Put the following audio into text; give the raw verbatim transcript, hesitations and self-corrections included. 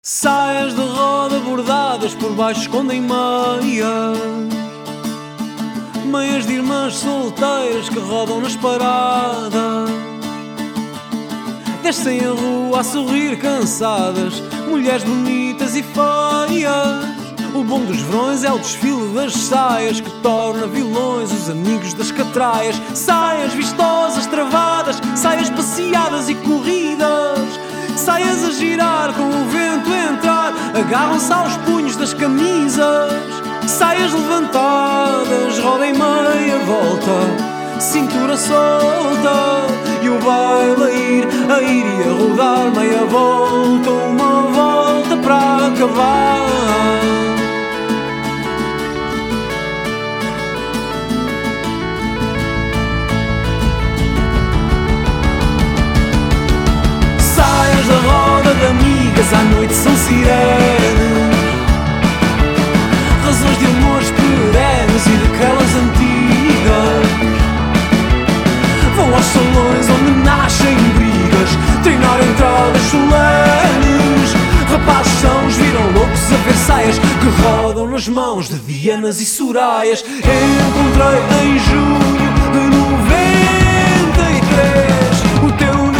Saias de roda bordadas por baixo escondem meias, meias de irmãs solteiras que rodam nas paradas. Descem a rua a sorrir cansadas, mulheres bonitas e feias. O bom dos verões é o desfile das saias que torna vilões os amigos das catraias. Saias vistosas, travadas, saias passeadas e corridas, saias a girar com o vento a entrar, agarram-se aos punhos das camisas. Saias levantadas, roda em meia volta, cintura solta, e o baile a ir, a ir e a rodar meia volta, uma volta para acabar. Saias da roda de amigas, à noite são sirenes, razões de amores perenes e daquelas antigas. Vão aos salões onde nascem brigas, treinar entradas solenes. Rapazes são, os viram loucos a ver saias que rodam nas mãos de Dianas e Soraias. Encontrei em junho de noventa e três o teu